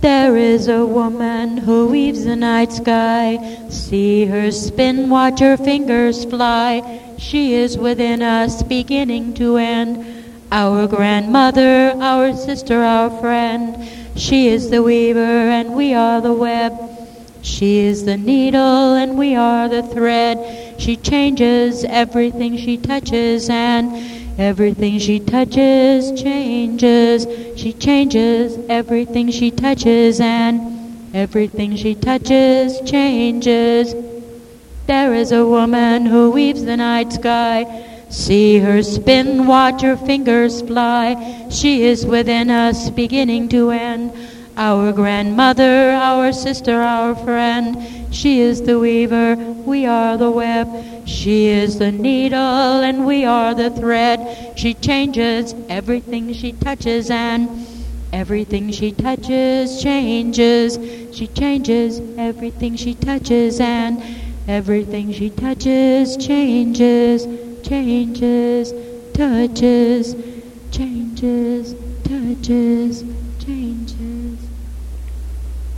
There is a woman who weaves the night sky. See her spin, watch her fingers fly. She is within us, beginning to end. Our grandmother, our sister, our friend. She is the weaver and we are the web. She is the needle and we are the thread. She changes everything she touches, and everything she touches changes. She changes everything she touches, and everything she touches changes. There is a woman who weaves the night sky. See her spin, watch her fingers fly. She is within us, beginning to end. Our grandmother, our sister, our friend. She is the weaver, we are the web. She is the needle and we are the thread. She changes everything she touches, and everything she touches changes. She changes everything she touches, and everything she touches changes. Changes, touches, changes, touches, changes.